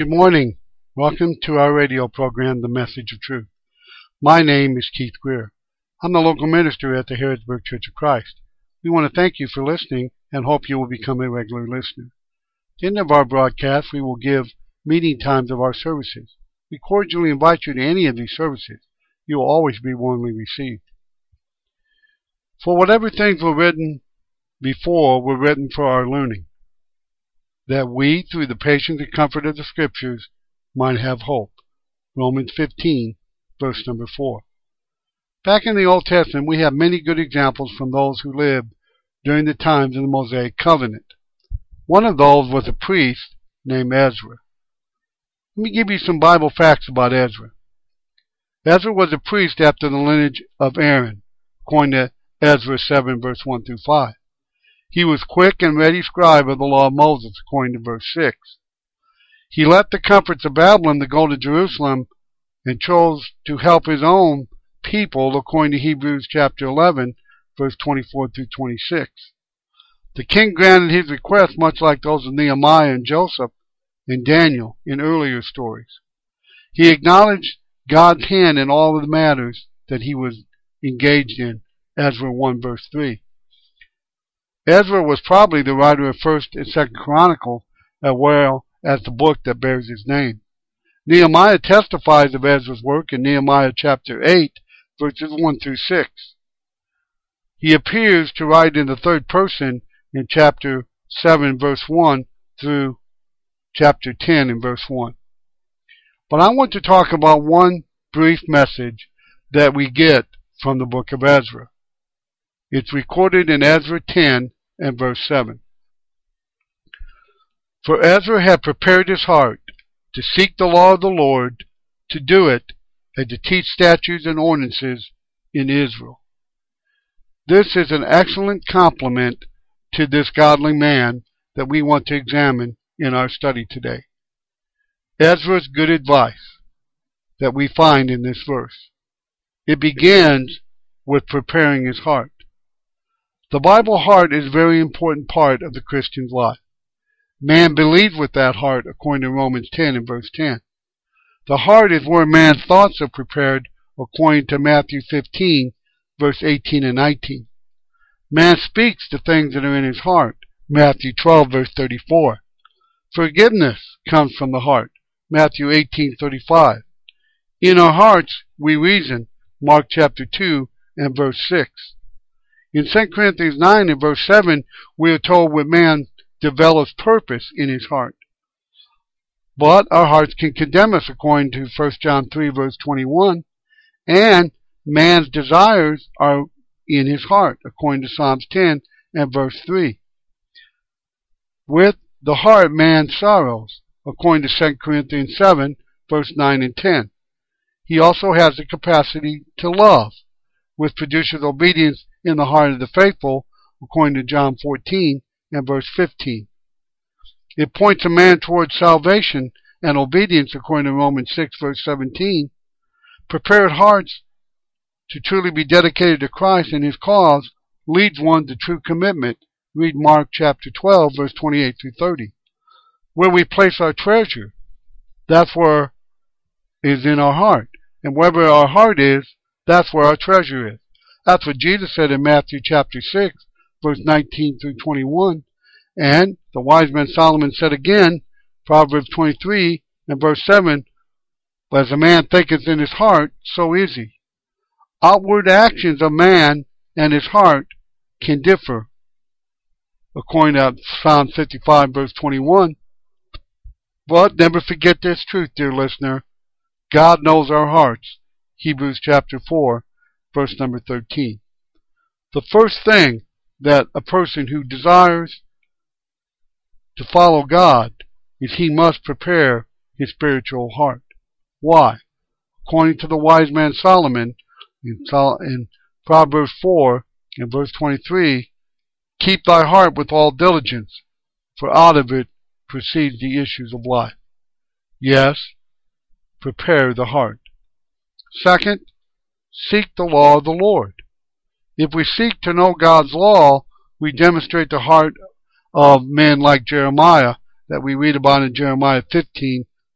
Good morning. Welcome to our radio program, The Message of Truth. My name is Keith Greer. I'm the local minister at the Harrodsburg Church of Christ. We want to thank you for listening and hope you will become a regular listener. At the end of our broadcast, we will give meeting times of our services. We cordially invite you to any of these services. You will always be warmly received. For whatever things were written before were written for our learning, that we, through the patience and comfort of the Scriptures, might have hope. Romans 15, verse number 4. Back in the Old Testament, we have many good examples from those who lived during the times of the Mosaic Covenant. One of those was a priest named Ezra. Let me give you some Bible facts about Ezra. Ezra was a priest after the lineage of Aaron, according to Ezra 7, verse 1 through 5. He was quick and ready scribe of the law of Moses, according to verse 6. He left the comforts of Babylon to go to Jerusalem and chose to help his own people, according to Hebrews chapter 11, verse 24 through 26. The king granted his request much like those of Nehemiah and Joseph and Daniel in earlier stories. He acknowledged God's hand in all of the matters that he was engaged in, Ezra 1, verse 3. Ezra was probably the writer of 1st and 2nd Chronicles, as well as the book that bears his name. Nehemiah testifies of Ezra's work in Nehemiah chapter 8, verses 1 through 6. He appears to write in the third person in chapter 7, verse 1 through chapter 10 and verse 1. But I want to talk about one brief message that we get from the book of Ezra. It's recorded in Ezra 10 and verse 7. For Ezra had prepared his heart to seek the law of the Lord, to do it, and to teach statutes and ordinances in Israel. This is an excellent compliment to this godly man that we want to examine in our study today. Ezra's good advice that we find in this verse. It begins with preparing his heart. The Bible heart is a very important part of the Christian's life. Man believes with that heart, according to Romans 10 and verse 10. The heart is where man's thoughts are prepared, according to Matthew 15, verse 18 and 19. Man speaks the things that are in his heart, Matthew 12, verse 34. Forgiveness comes from the heart, Matthew 18:35. In our hearts we reason, Mark chapter 2 and verse 6. In 2 Corinthians 9 and verse 7, we are told what man develops purpose in his heart. But our hearts can condemn us, according to 1 John 3 verse 21, and man's desires are in his heart, according to Psalms 10 and verse 3. With the heart man sorrows, according to 2 Corinthians 7 verse 9 and 10. He also has the capacity to love, which produces obedience in the heart of the faithful, according to John 14 and verse 15. It points a man towards salvation and obedience, according to Romans 6 verse 17. Prepared hearts to truly be dedicated to Christ and his cause leads one to true commitment. Read Mark chapter 12 verse 28 through 30. Where we place our treasure, that's where is in our heart. And wherever our heart is, that's where our treasure is. That's what Jesus said in Matthew chapter 6, verse 19 through 21. And the wise man Solomon said again, Proverbs 23 and verse 7, as a man thinketh in his heart, so is he. Outward actions of man and his heart can differ, according to Psalm 55 verse 21. But never forget this truth, dear listener. God knows our hearts. Hebrews chapter 4, verse number 13. The first thing that a person who desires to follow God is he must prepare his spiritual heart. Why? According to the wise man Solomon in Proverbs 4 and verse 23, keep thy heart with all diligence, for out of it proceeds the issues of life. Yes, prepare the heart. Second, seek the law of the Lord. If we seek to know God's law, we demonstrate the heart of men like Jeremiah that we read about in Jeremiah 15,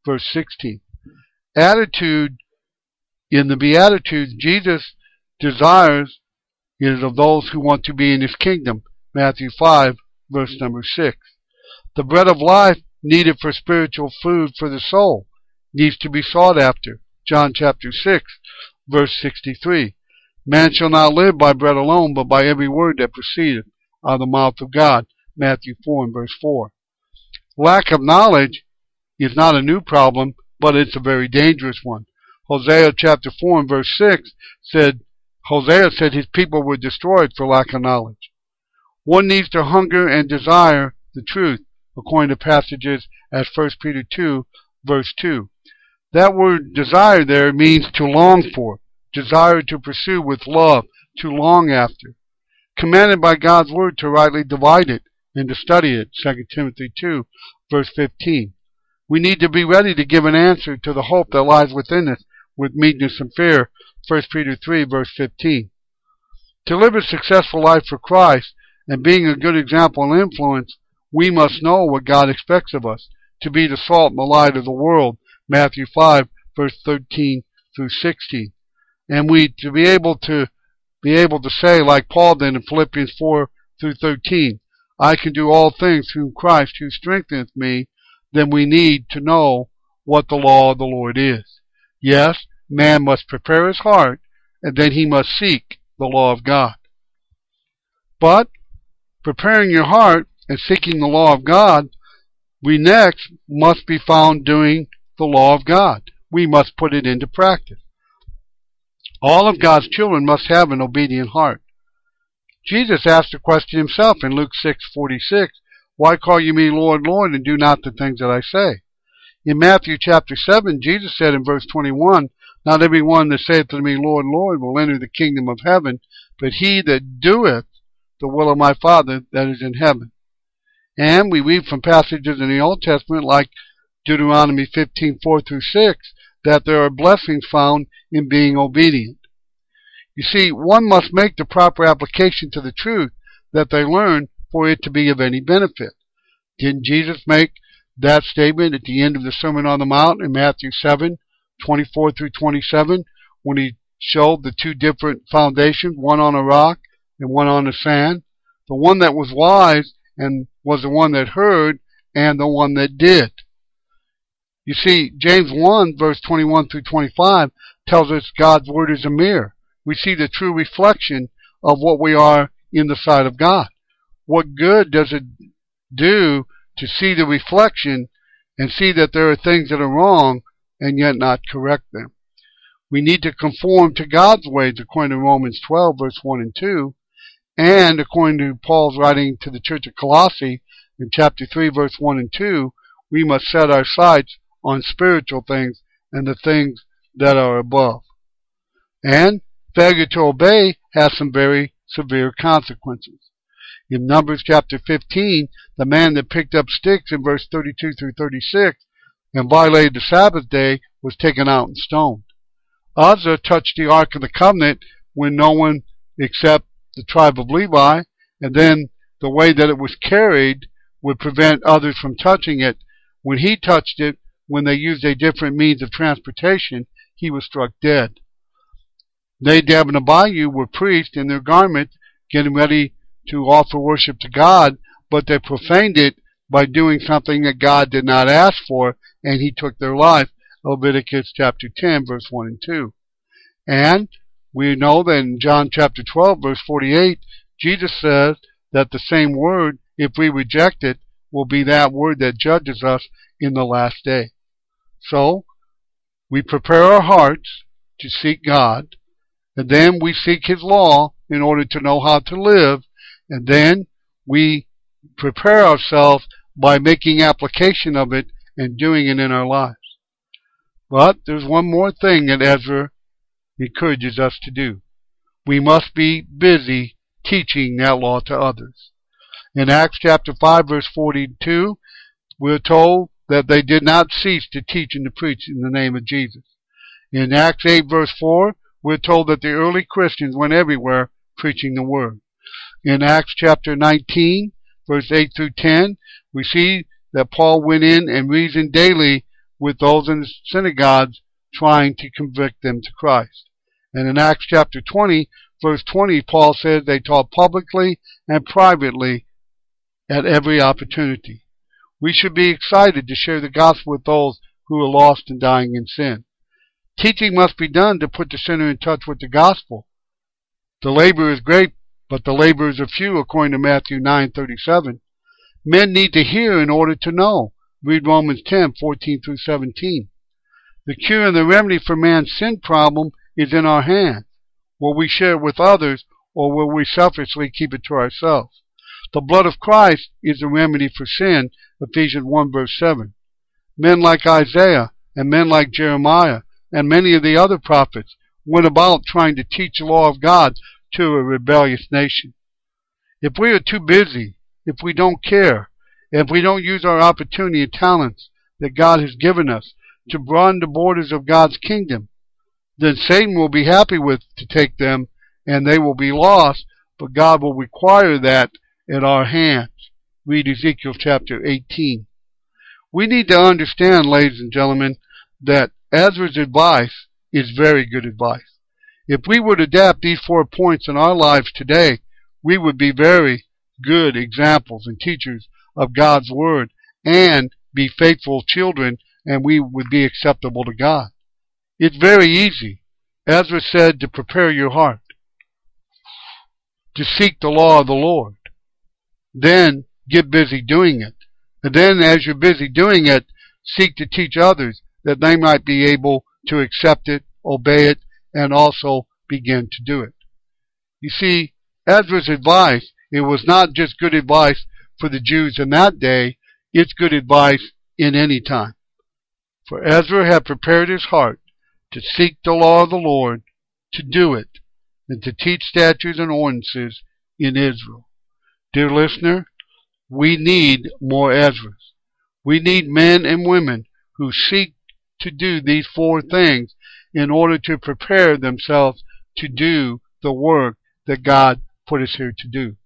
verse 16. Attitude in the Beatitudes, Jesus desires is of those who want to be in his kingdom. Matthew 5, verse number 6. The bread of life needed for spiritual food for the soul needs to be sought after. John chapter 6, verse 63. Man shall not live by bread alone, but by every word that proceedeth out of the mouth of God. Matthew 4 and verse 4. Lack of knowledge is not a new problem, but it's a very dangerous one. Hosea chapter 4 and verse 6 said, Hosea said his people were destroyed for lack of knowledge. One needs to hunger and desire the truth, according to passages as 1 Peter 2, verse 2. That word desire there means to long for, desire to pursue with love, to long after. Commanded by God's word to rightly divide it and to study it, 2 Timothy 2, verse 15. We need to be ready to give an answer to the hope that lies within us with meekness and fear, 1 Peter 3, verse 15. To live a successful life for Christ and being a good example and influence, we must know what God expects of us, to be the salt and the light of the world, Matthew 5, verse 13 through 16. And we to be able to say, like Paul did in Philippians 4 through 13, I can do all things through Christ who strengtheneth me, then we need to know what the law of the Lord is. Yes, man must prepare his heart, and then he must seek the law of God. But preparing your heart and seeking the law of God, we next must be found doing the law of God. We must put it into practice. All of God's children must have an obedient heart. Jesus asked the question himself in Luke 6:46, why call you me Lord, Lord, and do not the things that I say? In Matthew chapter 7, Jesus said in verse 21, not every one that saith unto me, Lord, Lord, will enter the kingdom of heaven, but he that doeth the will of my Father that is in heaven. And we read from passages in the Old Testament like Deuteronomy 15:4 through 6, that there are blessings found in being obedient. You see, one must make the proper application to the truth that they learn for it to be of any benefit. Didn't Jesus make that statement at the end of the Sermon on the Mount in Matthew 7:24 through 27, when he showed the two different foundations, one on a rock and one on the sand? The one that was wise and was the one that heard, and the one that did. You see, James 1, verse 21 through 25 tells us God's word is a mirror. We see the true reflection of what we are in the sight of God. What good does it do to see the reflection and see that there are things that are wrong and yet not correct them? We need to conform to God's ways according to Romans 12, verse 1 and 2, and according to Paul's writing to the church of Colossae in chapter 3, verse 1 and 2, we must set our sights on spiritual things and the things that are above. And failure to obey has some very severe consequences. In Numbers chapter 15, the man that picked up sticks in verse 32 through 36 and violated the Sabbath day was taken out and stoned. Uzzah touched the Ark of the Covenant when no one except the tribe of Levi, and then the way that it was carried would prevent others from touching it. When he touched it, when they used a different means of transportation, he was struck dead. Nadab and Abihu were priests in their garments, getting ready to offer worship to God, but they profaned it by doing something that God did not ask for, and he took their life. Leviticus chapter 10, verse 1 and 2. And we know that in John chapter 12, verse 48, Jesus says that the same word, if we reject it, will be that word that judges us in the last day. So, we prepare our hearts to seek God, and then we seek His law in order to know how to live, and then we prepare ourselves by making application of it and doing it in our lives. But there's one more thing that Ezra encourages us to do. We must be busy teaching that law to others. In Acts chapter 5, verse 42, we're told that they did not cease to teach and to preach in the name of Jesus. In Acts 8, verse 4, we're told that the early Christians went everywhere preaching the word. In Acts chapter 19, verse 8 through 10, we see that Paul went in and reasoned daily with those in the synagogues trying to convict them to Christ. And in Acts chapter 20, verse 20, Paul says they taught publicly and privately at every opportunity. We should be excited to share the gospel with those who are lost and dying in sin. Teaching must be done to put the sinner in touch with the gospel. The labor is great, but the laborers are few, according to Matthew 9:37. Men need to hear in order to know. Read Romans 10:14 through 17. The cure and the remedy for man's sin problem is in our hands. Will we share it with others, or will we selfishly keep it to ourselves? The blood of Christ is the remedy for sin, Ephesians 1 verse 7. Men like Isaiah and men like Jeremiah and many of the other prophets went about trying to teach the law of God to a rebellious nation. If we are too busy, if we don't care, if we don't use our opportunity and talents that God has given us to broaden the borders of God's kingdom, then Satan will be happy to take them, and they will be lost, but God will require that at our hands. Read Ezekiel chapter 18. We need to understand, ladies and gentlemen, that Ezra's advice is very good advice. If we would adapt these 4 points in our lives today, we would be very good examples and teachers of God's Word and be faithful children, and we would be acceptable to God. It's very easy. Ezra said to prepare your heart, to seek the law of the Lord. Then get busy doing it. And then as you're busy doing it, seek to teach others that they might be able to accept it, obey it, and also begin to do it. You see, Ezra's advice, it was not just good advice for the Jews in that day, it's good advice in any time. For Ezra had prepared his heart to seek the law of the Lord, to do it, and to teach statutes and ordinances in Israel. Dear listener, we need more Ezras. We need men and women who seek to do these 4 things in order to prepare themselves to do the work that God put us here to do.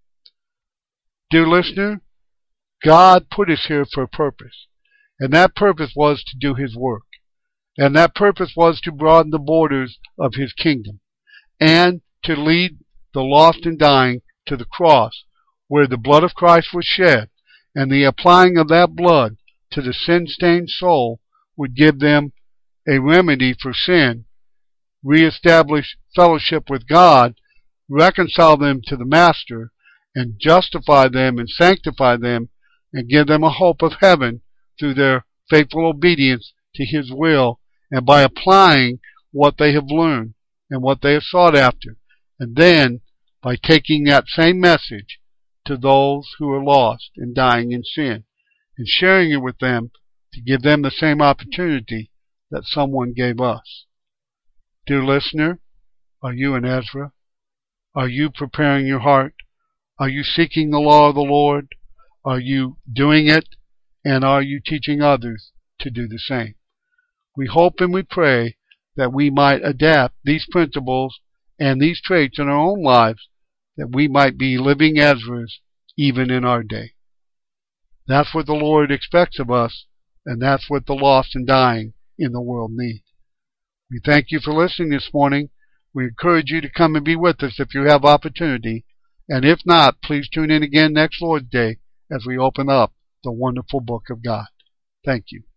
Dear listener, God put us here for a purpose, and that purpose was to do His work, and that purpose was to broaden the borders of His kingdom, and to lead the lost and dying to the cross, where the blood of Christ was shed, and the applying of that blood to the sin-stained soul would give them a remedy for sin, reestablish fellowship with God, reconcile them to the Master, and justify them and sanctify them, and give them a hope of heaven through their faithful obedience to His will, and by applying what they have learned and what they have sought after, and then by taking that same message to those who are lost and dying in sin, and sharing it with them to give them the same opportunity that someone gave us. Dear listener, are you an Ezra? Are you preparing your heart? Are you seeking the law of the Lord? Are you doing it? And are you teaching others to do the same? We hope and we pray that we might adapt these principles and these traits in our own lives, that we might be living Ezras even in our day. That's what the Lord expects of us, and that's what the lost and dying in the world need. We thank you for listening this morning. We encourage you to come and be with us if you have opportunity, and if not, please tune in again next Lord's Day as we open up the wonderful book of God. Thank you.